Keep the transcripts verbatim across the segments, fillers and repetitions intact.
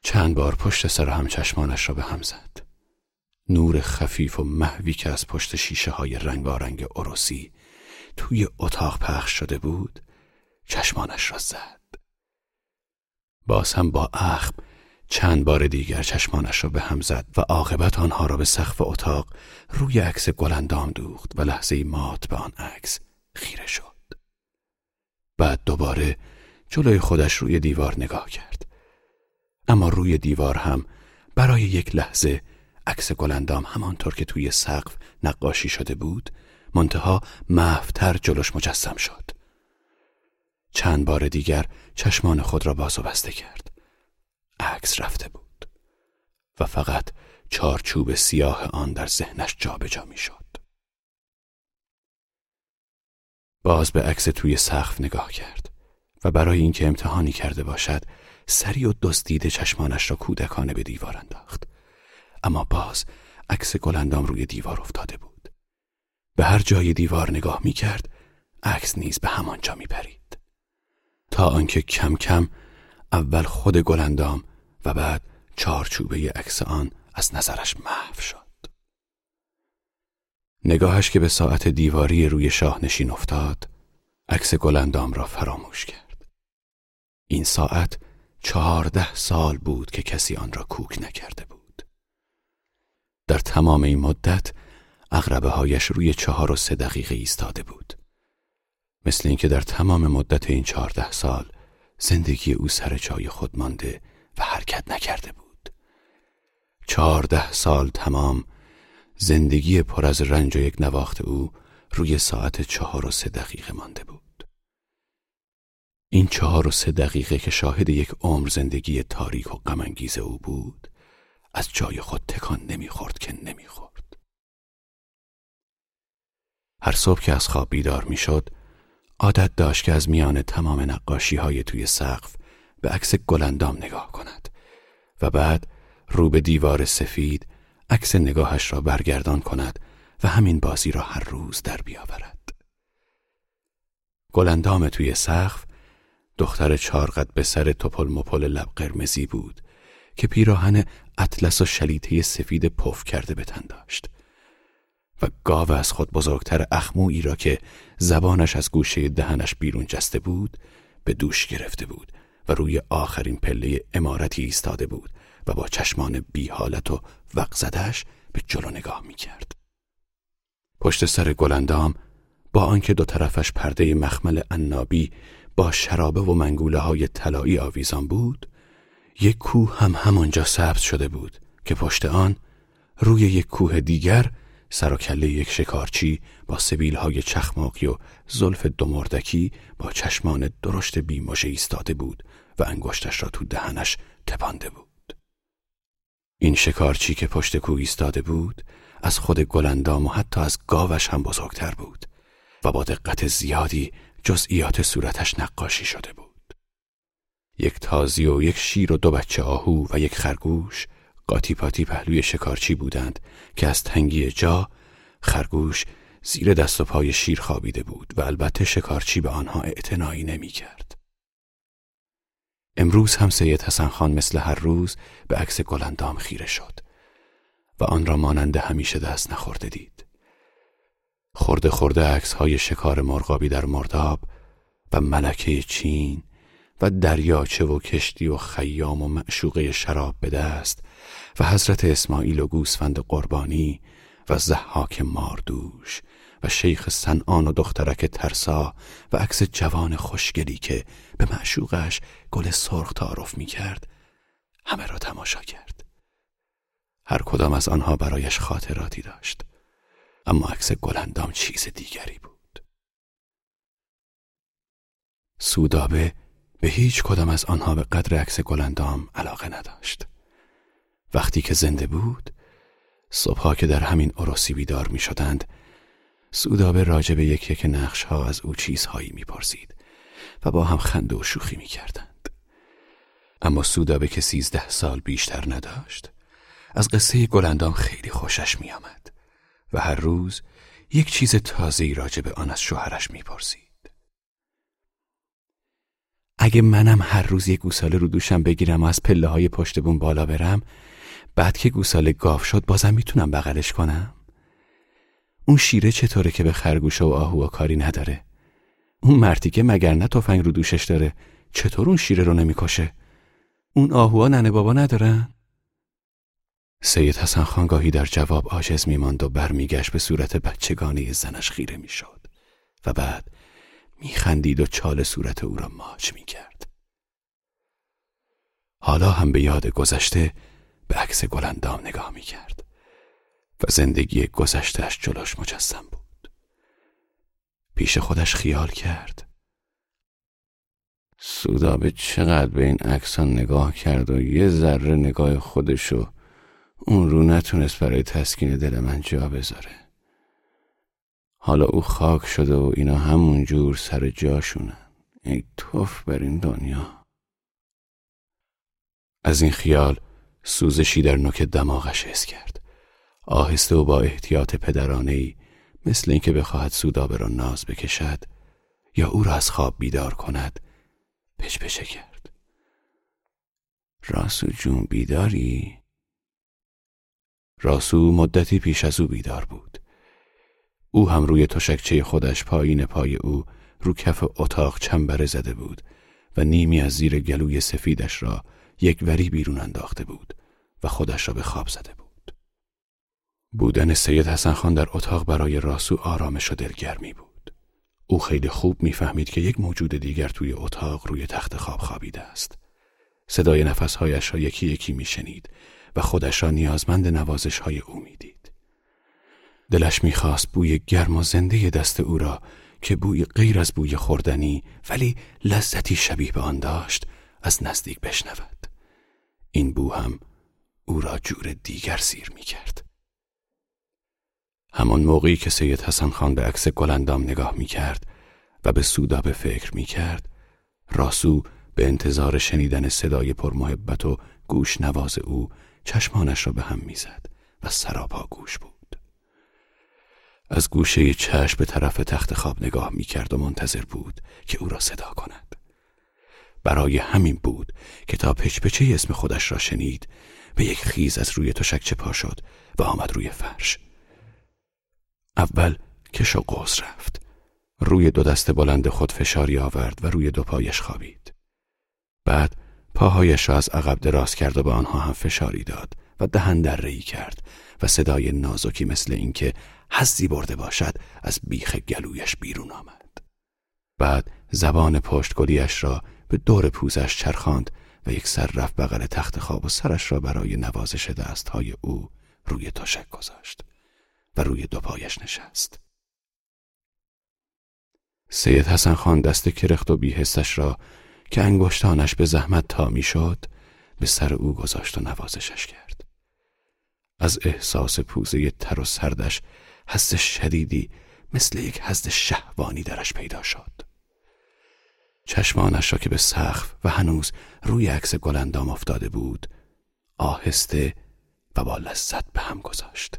چند بار پشت سر هم چشمانش را به هم زد. نور خفیف و محوی که از پشت شیشه های رنگارنگ عروسی توی اتاق پخش شده بود چشمانش را زد. باز هم با اخم چند بار دیگر چشمانش را به هم زد و عاقبت آنها را به سقف اتاق روی عکس گلندام دوخت و لحظه‌ای مات به آن عکس خیره شد. بعد دوباره جلوی خودش روی دیوار نگاه کرد. اما روی دیوار هم برای یک لحظه عکس گلندام همانطور که توی سقف نقاشی شده بود منتها محوتر جلوش مجسم شد. چند بار دیگر چشمان خود را باز و بسته کرد. عکس رفته بود و فقط چارچوب سیاه آن در ذهنش جابجا می‌شد. باز به عکس توی سقف نگاه کرد و برای اینکه امتحانی کرده باشد سریع و دزدیده چشمانش را کودکانه به دیوار انداخت. اما باز عکس گلندام روی دیوار افتاده بود. به هر جای دیوار نگاه می کرد عکس نیز به همان جا می پرید، تا آنکه کم کم اول خود گلندام و بعد چارچوبه عکس آن از نظرش محو شد. نگاهش که به ساعت دیواری روی شاهنشین افتاد عکس گلندام را فراموش کرد. این ساعت چهارده سال بود که کسی آن را کوک نکرده بود. در تمام این مدت عقربه هایش روی چهار و سه دقیقه ایستاده بود، مثل اینکه در تمام مدت این چهارده سال زندگی او سر جای خود مانده و حرکت نکرده بود. چهارده سال تمام زندگی پر از رنج و یک نواخت او روی ساعت چهار و سه دقیقه مانده بود. این چهار و سه دقیقه که شاهد یک عمر زندگی تاریک و غم‌انگیز او بود از جای خود تکان نمیخورد که نمیخورد. هر صبح که از خواب بیدار میشد عادت داشت که از میان تمام نقاشی های توی سقف به عکس گلندام نگاه کند و بعد رو به دیوار سفید عکس نگاهش را برگردان کند و همین بازی را هر روز در بیاورد. گلندام توی سقف دختر چارقد به سر توپل مپل لب قرمزی بود که پیراهن اطلس و شلیته سفید پف کرده به تن داشت و گاو از خود بزرگتر اخمویی را که زبانش از گوشه دهنش بیرون جسته بود به دوش گرفته بود و روی آخرین پله عمارتی ایستاده بود و با چشمان بی حالت و وقزده‌اش به جلو نگاه می کرد. پشت سر گلندام با آنکه دو طرفش پرده مخمل عنابی با شرابه و منگوله های طلایی آویزان بود، یک کوه هم همانجا سبز شده بود که پشت آن روی یک کوه دیگر سر و کله یک شکارچی با سبیل های چخماقی و زلف دومردکی با چشمان درشت بیمژه ایستاده بود و انگشتش را تو دهنش تپانده بود. این شکارچی که پشت کوه ایستاده بود از خود گلندام و حتی از گاوش هم بزرگتر بود و با دقت زیادی جزئیات صورتش نقاشی شده بود. یک تازی و یک شیر و دو بچه آهو و یک خرگوش قاطی پاتی پهلوی شکارچی بودند که از تنگی جا خرگوش زیر دست و پای شیر خوابیده بود و البته شکارچی به آنها اعتنایی نمی کرد. امروز هم سید حسن خان مثل هر روز به عکس گلندام خیره شد و آن را مانند همیشه دست نخورده دید. خورده خورده عکس های شکار مرغابی در مرداب و ملکه چین و دریاچه و کشتی و خیام و معشوقه شراب به دست و حضرت اسماعیل و گوسفند قربانی و ضحاک ماردوش و شیخ صنعان و دخترک ترسا و عکس جوان خوشگلی که به معشوقش گل سرخ تعارف می کرد همه را تماشا کرد. هر کدام از آنها برایش خاطراتی داشت، اما عکس گلندام چیز دیگری بود. سودابه به هیچ کدام از آنها به قدر عکس گلندام علاقه نداشت. وقتی که زنده بود، صبحها که در همین عروسی بیدار می شدند، سودابه راجع به یک یک نقش ها از او چیزهایی می پرسید و با هم خنده و شوخی می کردند. اما سودابه که سیزده سال بیشتر نداشت، از قصه گلندام خیلی خوشش می آمد و هر روز یک چیز تازه‌ای راجع به آن از شوهرش می پرسید. اگه منم هر روز یه گوساله رو دوشم بگیرم و از پله های پشت بوم بالا برم، بعد که گوساله گاو شد بازم میتونم بغلش کنم؟ اون شیره چطوره که به خرگوش و آهو کاری نداره؟ اون مرتیکه مگر نه تفنگ رو دوشش داره، چطور اون شیره رو نمیکشه؟ اون آهوها ننه بابا ندارن؟ سید حسن خان گاهی در جواب عاجز میماند و برمیگشت به صورت بچگانه زنش خیره میشد و بعد میخندید و چال صورت او را ماچ میکرد. حالا هم به یاد گذشته به عکس گلندام نگاه میکرد و زندگی گذشتهش جلوش مجسم بود. پیش خودش خیال کرد سودابه چقدر به این عکسان نگاه کرد و یه ذره نگاه خودشو اون رو نتونست برای تسکین دل من جا بذاره. حالا او خاک شده و اینا همون جور سر جاشونن. ای توف بر این دنیا. از این خیال سوزشی در نوک دماغش حس کرد. آهسته و با احتیاط پدرانه‌ای، مثل اینکه بخواهد سودابه را ناز بکشد یا او را از خواب بیدار کند، پچ‌پچه کرد. راسو جون بیداری؟ راسو مدتی پیش از او بیدار بود. او هم روی تشکچه خودش پایین پای او رو کف اتاق چنبره زده بود و نیمی از زیر گلوی سفیدش را یک وری بیرون انداخته بود و خودش را به خواب زده بود. بودن سید حسن خان در اتاق برای راسو آرامش و دلگرمی بود. او خیلی خوب میفهمید که یک موجود دیگر توی اتاق روی تخت خواب خوابیده است. صدای نفسهایش را یکی یکی میشنید و خودش را نیازمند نوازش های او میدید. دلش میخواست بوی گرم و زنده دست او را که بوی غیر از بوی خوردنی ولی لذتی شبیه به آن داشت از نزدیک بشنود. این بو هم او را جور دیگر سیر میکرد. همان موقعی که سید حسن خان به عکس گلندام نگاه میکرد و به سودابه فکر میکرد، راسو به انتظار شنیدن صدای پرمحبت و گوش نواز او چشمانش را به هم میزد و سراپا گوش بود. از گوشه چشم به طرف تخت خواب نگاه میکرد و منتظر بود که او را صدا کند. برای همین بود که تا پچ‌پچه اسم خودش را شنید به یک خیز از روی تشکچه پا شد و آمد روی فرش. اول کش و قوس رفت. روی دو دست بلند خود فشاری آورد و روی دو پایش خوابید. بعد پاهایش را از عقب دراز کرد و به آنها هم فشاری داد و دهن دره‌ای کرد و صدای نازکی مثل اینکه حظی برده باشد از بیخ گلویش بیرون آمد. بعد زبان پشتگلیش را به دور پوزش چرخاند و یک سر رفت بغل تخت خواب و سرش را برای نوازش دستهای او روی تشک گذاشت و روی دو پایش نشست. سید حسن خان دست کرخت و بی‌حسش را که انگشتانش به زحمت تا می شد به سر او گذاشت و نوازشش کرد. از احساس پوزه تر و سردش حس شدیدی مثل یک حس شهوانی درش پیدا شد. چشمانش را که به سقف و هنوز روی عکس گلندام افتاده بود آهسته و با لذت به هم گذاشت.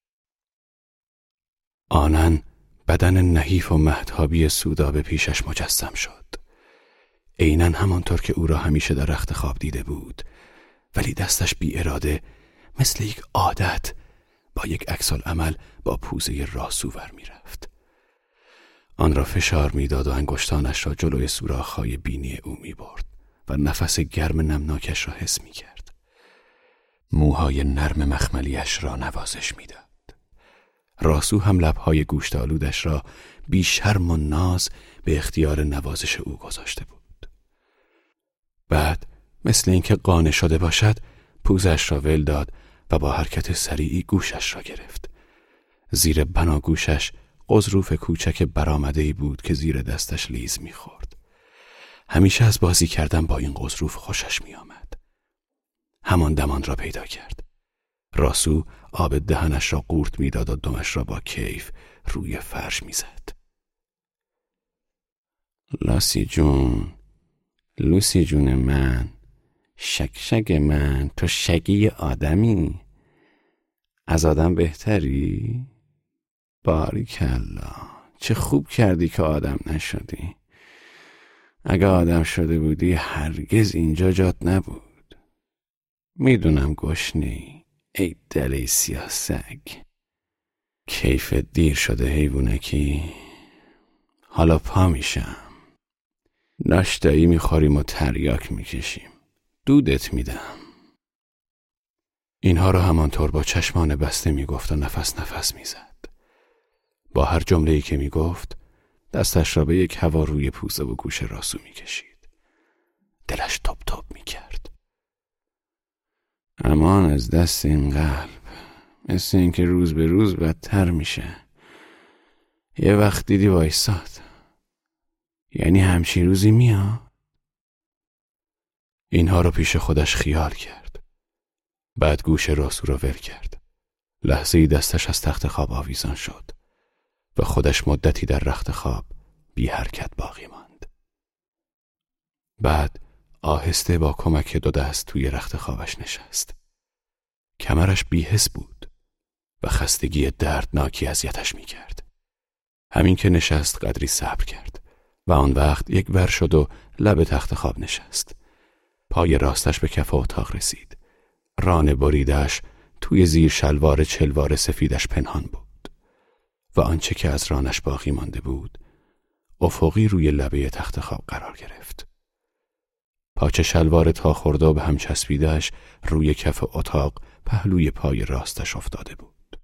آنن بدن نحیف و مهتابی سودابه پیشش مجسم شد. عیناً همانطور که او را همیشه در رخت خواب دیده بود، ولی دستش بی اراده مثل یک عادت با یک عکس‌العمل با پوزه راسو ور می رفت. آن را فشار می داد و انگشتانش را جلوی سوراخ‌های بینی او می برد و نفس گرم نمناکش را حس می کرد. موهای نرم مخملیش را نوازش می داد. راسو هم لبهای گوشت آلودش را بی شرم و ناز به اختیار نوازش او گذاشته بود. بعد مثل اینکه قانع شده باشد پوزش را ول داد و با حرکت سریعی گوشش را گرفت. زیر بناگوشش قضروف کوچک برآمده‌ای بود که زیر دستش لیز می‌خورد. همیشه از بازی کردن با این قضروف خوشش می‌آمد. همان دمان را پیدا کرد. راسو آب دهنش را قورت می‌داد و دمش را با کیف روی فرش می‌زد. لاسی جون، لوسی جون من، شک شک من، تو شگی آدمی، از آدم بهتری؟ باریکلا، چه خوب کردی که آدم نشدی. اگه آدم شده بودی هرگز اینجا جات نبود. میدونم گشنه‌ای ای دل سیاه سگ. کیف دیر شده حیوونکی. حالا پا میشم، ناشتایی میخوریم و تریاک میکشیم، دودت میدم. اینها رو همانطور با چشمان بسته میگفت و نفس نفس میزد. با هر جمله‌ای که میگفت دستش را به یک هوا روی پوزه و گوش راسو میکشید. دلش تپ تپ میکرد. امان از دست این قلب، مثل این که روز به روز بدتر میشه. یه وقت دیدی وایساد، یعنی همچین روزی میاد؟ اینها رو پیش خودش خیال کرد. بعد گوش راسو را ول کرد. لحظه ای دستش از تخت خواب آویزان شد و خودش مدتی در رخت خواب بی حرکت باقی ماند. بعد آهسته با کمک دو دست توی رخت خوابش نشست. کمرش بی‌حس بود و خستگی دردناکی اذیتش می‌کرد. همین که نشست قدری صبر کرد و آن وقت یک ور شد و لب تخت خواب نشست. پای راستش به کف اتاق رسید. ران بریده‌اش توی زیر شلوار چلوار سفیدش پنهان بود و آنچه که از رانش باقی مانده بود افقی روی لبه تخت خواب قرار گرفت. پاچه شلوار تا خورده و به هم چسبیده‌اش روی کف اتاق پهلوی پای راستش افتاده بود.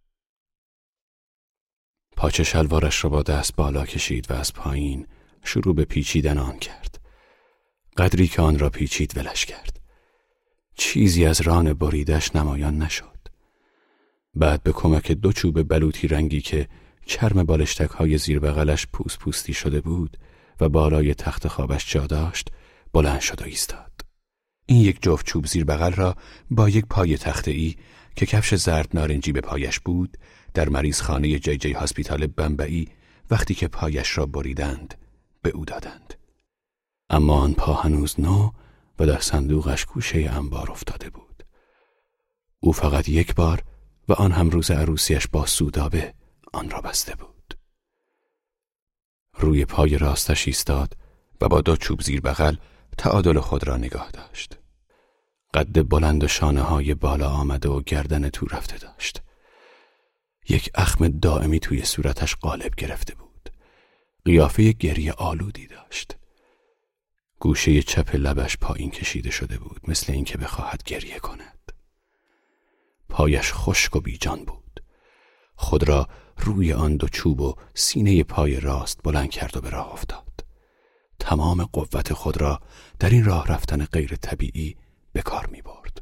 پاچه شلوارش را با دست بالا کشید و از پایین شروع به پیچیدن آن کرد. قدری که آن را پیچید ولش کرد. چیزی از ران بریدش نمایان نشد. بعد به کمک دو چوب بلوطی رنگی که چرم بالشتک های زیر بغلش پوست پوستی شده بود و بالای تخت خوابش جا داشت بلند شد و ایستاد. این یک جفت چوب زیر بغل را با یک پای تخته‌ای که کفش زرد نارنجی به پایش بود در مریض خانه جی جی هاسپیتال بمبئی وقتی که پایش را بریدند به او دادند. اما آن پا هنوز نو و در صندوقش گوشه انبار افتاده بود. او فقط یک بار و آن هم روز عروسیش با سودابه آن را بسته بود. روی پای راستش ایستاد و با دو چوب زیر بغل تعادل خود را نگاه داشت. قد بلند و شانه های بالا آمده و گردن تو رفته داشت. یک اخم دائمی توی صورتش غالب گرفته بود. قیافه گریه آلودی داشت. گوشه چپ لبش پایین کشیده شده بود، مثل اینکه بخواهد گریه کند. پایش خشک و بیجان بود. خود را روی آن دو چوب و سینه پای راست بلند کرد و به راه افتاد. تمام قوت خود را در این راه رفتن غیر طبیعی به کار می برد.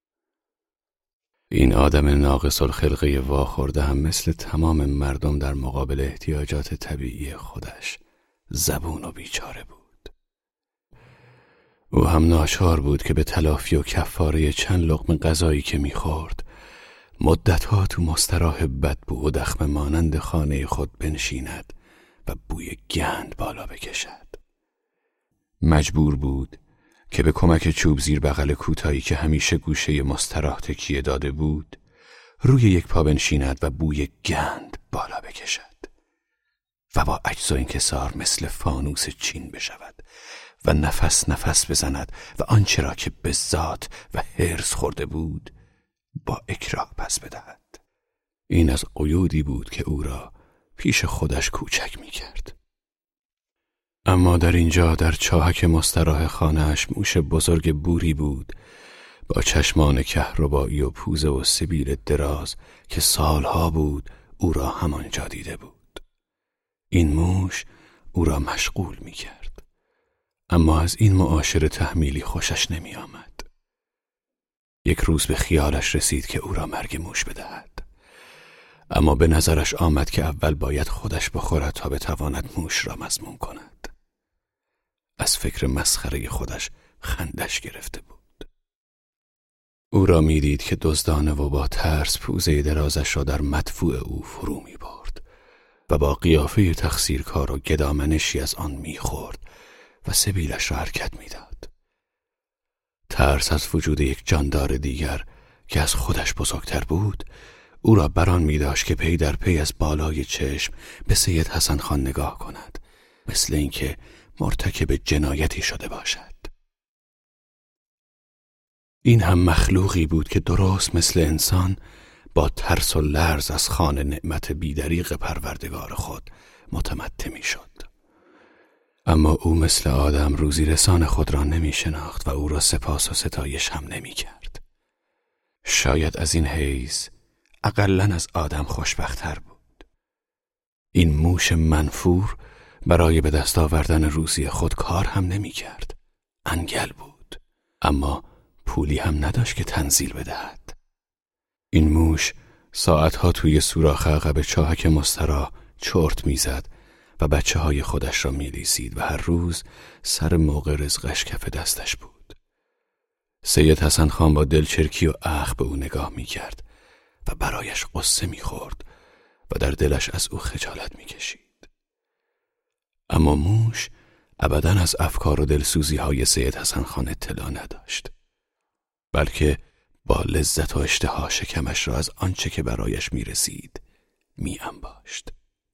این آدم ناقص الخلقه واخورده هم مثل تمام مردم در مقابل احتیاجات طبیعی خودش زبون و بیچاره بود. او هم ناچار بود که به تلافی و کفاره چند لقمه غذایی که می‌خورد مدتها تو مستراح بدبو و دخمه مانند خانه خود بنشیند و بوی گند بالا بکشد. مجبور بود که به کمک چوب زیر بغل کوتاهی که همیشه گوشه مستراح تکیه داده بود روی یک پا بنشیند و بوی گند بالا بکشد و با عجز و انکسار مثل فانوس چین بشود و نفس نفس بزند و آنچه را که به ذات و حرص خورده بود با اکراه پس بدهد. این از قیودی بود که او را پیش خودش کوچک می کرد. اما در اینجا در چاهک مستراح خانه‌اش موش بزرگ بوری بود با چشمان کهربایی و پوزه و سبیل دراز که سالها بود او را همانجا دیده بود. این موش او را مشغول می کرد. اما از این معاشره تحمیلی خوشش نمی آمد. یک روز به خیالش رسید که او را مرگ موش بدهد. اما به نظرش آمد که اول باید خودش بخورد تا بتواند موش را مسموم کند. از فکر مسخره خودش خندش گرفته بود. او را می دید که دزدانه و با ترس پوزه درازش را در مدفوع او فرو می برد و با قیافه تقصیرکار و گدامنشی از آن می خورد و سبیلش را حرکت می داد. ترس از وجود یک جاندار دیگر که از خودش بزرگتر بود او را بران می داشت که پی در پی از بالای چشم به سید حسن خان نگاه کند، مثل اینکه مرتکب جنایتی شده باشد. این هم مخلوقی بود که درست مثل انسان با ترس و لرز از خوان نعمت بیدریغ پروردگار خود متمتع می شد. اما او مثل آدم روزی رسان خود را نمی شناخت و او را سپاس و ستایش هم نمی کرد. شاید از این حیث اقلن از آدم خوشبخت‌تر بود. این موش منفور برای به دست آوردن روزی خود کار هم نمی کرد. انگل بود، اما پولی هم نداشت که تنزیل بدهد. این موش ساعتها توی سوراخ عقب چاهک مستراح چرت میزد و بچه های خودش را میلیسید و هر روز سر موقع رزقش کف دستش بود. سید حسن خان با دلچرکی و اخم به او نگاه میکرد و برایش قصه میخورد و در دلش از او خجالت میکشید. اما موش ابداً از افکار و دلسوزی های سید حسن خان اطلاع نداشت، بلکه با لذت و اشتها شکمش را از آنچه که برایش میرسید میانباشت.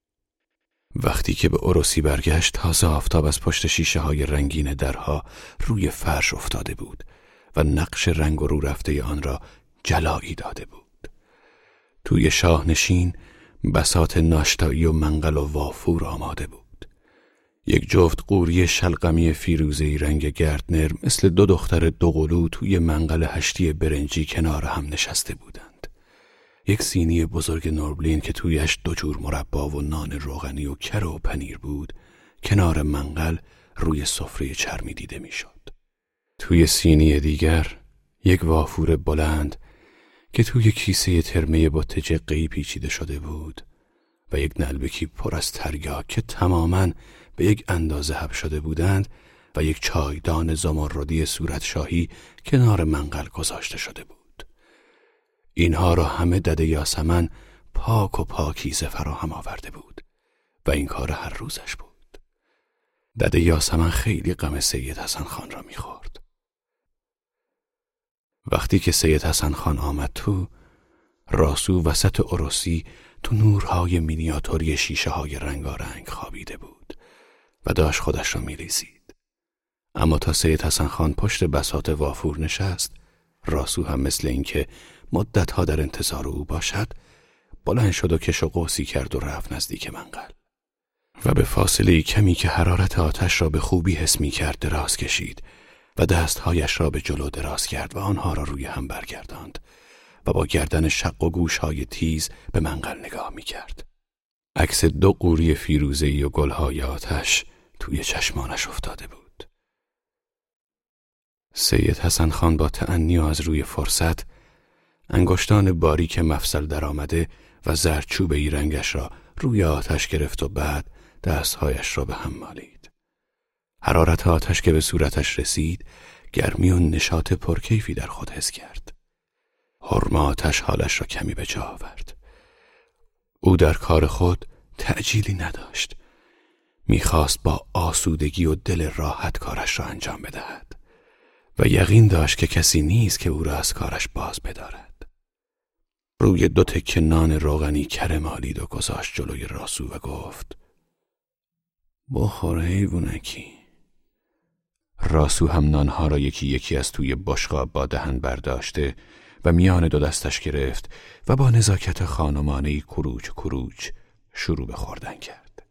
وقتی که به عروسی برگشت، تازه آفتاب از پشت شیشه های رنگین درها روی فرش افتاده بود و نقش رنگ و رو رفته آن را جلایی داده بود. توی شاهنشین بساط ناشتایی و منقل و وافور آماده بود. یک جفت قوری شلغمی فیروزه‌ای رنگ گردنر مثل دو دختر دوقلو توی منقل هشتی برنجی کنار هم نشسته بودند. یک سینی بزرگ نوربلین که تویش دو جور مربا و نان روغنی و کره و پنیر بود، کنار منقل روی سفره چرمی دیده میشد. توی سینی دیگر یک وافور بلند که توی کیسه ترمه بت جقه‌ای پیچیده شده بود و یک نلبکی پر از تریاک که تماماً به یک اندازه حب شده بودند و یک چایدان زمردی صورت شاهی کنار منقل گذاشته شده بود. اینها را همه دده یاسمن پاک و پاکیزه فراهم آورده بود و این کار هر روزش بود. دده یاسمن خیلی غم سید حسن خان را می‌خورد. وقتی که سید حسن خان آمد تو، راسو وسط عروسی تو نورهای مینیاتوری شیشه های رنگارنگ خوابیده بود و داشت خودش را می‌ریزید. اما تا سید حسن خان پشت بساط وافور نشست، راسو هم مثل اینکه مدتها در انتظار او باشد، بلند شد و کش و قوسی کرد و رفت نزدیک منقل و به فاصله کمی که حرارت آتش را به خوبی حس می کرد دراز کشید و دستهایش را به جلو دراز کرد و آنها را روی هم برگرداند و با گردن شق و گوشهای تیز به منقل نگاه می کرد. عکس دو قوری فیروزه‌ای و گلهای آتش توی چشمانش افتاده بود. سید حسن خان با تأنی و از روی فرصت انگشتان باریک مفصل در آمده و زردچوبه‌ای رنگش را روی آتش گرفت و بعد دستهایش را به هم مالید. حرارت آتش که به صورتش رسید، گرمی و نشاط پرکیفی در خود حس کرد. حرم آتش حالش را کمی به جا آورد. او در کار خود تعجیلی نداشت. میخواست با آسودگی و دل راحت کارش را انجام بدهد و یقین داشت که کسی نیست که او را از کارش باز بدارد. روی دو تکه نان روغنی کره مالید و گذاشت جلوی راسو و گفت: بخور حیوونکی. راسو هم نانها را یکی یکی از توی بشقاب با دهن برداشته و میان دو دستش گرفت و با نزاکت خانمانه‌ای کروچ کروچ شروع به خوردن کرد.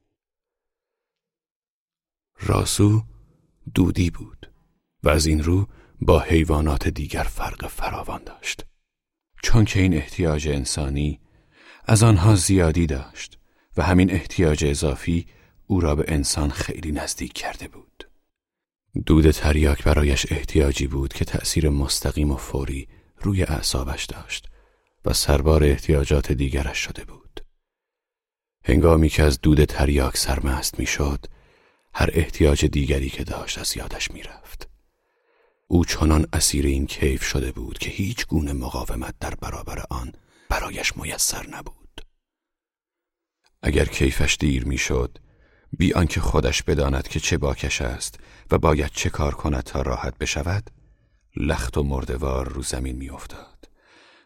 راسو دودی بود و از این رو با حیوانات دیگر فرق فراوان داشت، چون که این احتیاج انسانی از آنها زیادی داشت و همین احتیاج اضافی او را به انسان خیلی نزدیک کرده بود. دود تریاک برایش احتیاجی بود که تأثیر مستقیم و فوری روی اعصابش داشت و سربار احتیاجات دیگرش شده بود. هنگامی که از دود تریاک سرمست می شد، هر احتیاج دیگری که داشت از یادش می رفت. او چنان اسیر این کیف شده بود که هیچ گونه مقاومت در برابر آن برایش میسر نبود. اگر کیفش دیر می شد، بی آنکه خودش بداند که چه باکش است و باید چه کار کند تا راحت بشود، لخت و مردوار رو زمین می افتاد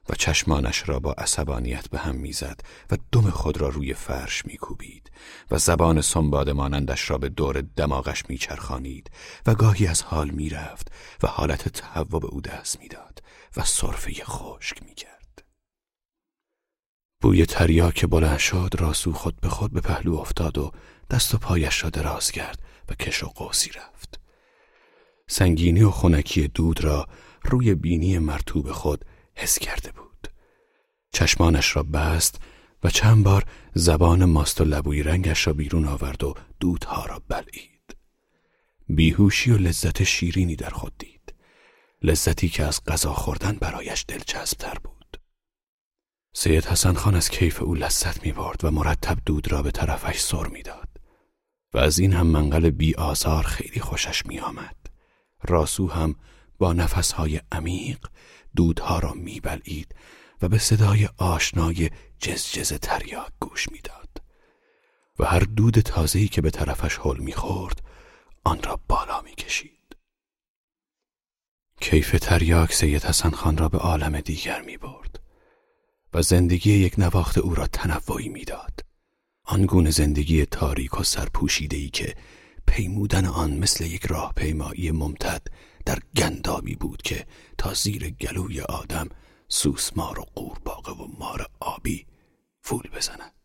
و چشمانش را با عصبانیت به هم میزد و دم خود را روی فرش میکوبید و زبان سنباده مانندش را به دور دماغش میچرخانید و گاهی از حال میرفت و حالت تهوع به او دست میداد و سرفه خشک میکرد. بوی تریاک بلند شد. راسو خود به خود به پهلو افتاد و دست و پایش را دراز کرد و کش و قوسی رفت. سنگینی و خنکی دود را روی بینی مرطوب خود حس کرده بود. چشمانش را بست و چند بار زبان ماست و لبوی رنگش را بیرون آورد و دودها را بلعید. بیهوشی و لذت شیرینی در خود دید. لذتی که از غذا خوردن برایش دلچسب تر بود. سید حسن خان از کیف او لذت می برد و مرتب دود را به طرفش سر می داد و از این هم منقل بی آزار خیلی خوشش می آمد. راسو هم با نفسهای عمیق دودها را می بلعید و به صدای آشنای جزجز تریاک گوش می داد و هر دود تازه‌ای که به طرفش هل می خورد آن را بالا می کشید. کیف تریاک سید حسن خان را به عالم دیگر می برد و زندگی یک نواخت او را تنوعی می داد. آنگونه زندگی تاریک و سرپوشیده‌ای که پیمودن آن مثل یک راهپیمایی ممتد در گندابی بود که تا زیر گلوی آدم سوسمار و قورباغه و مار آبی فول بزند.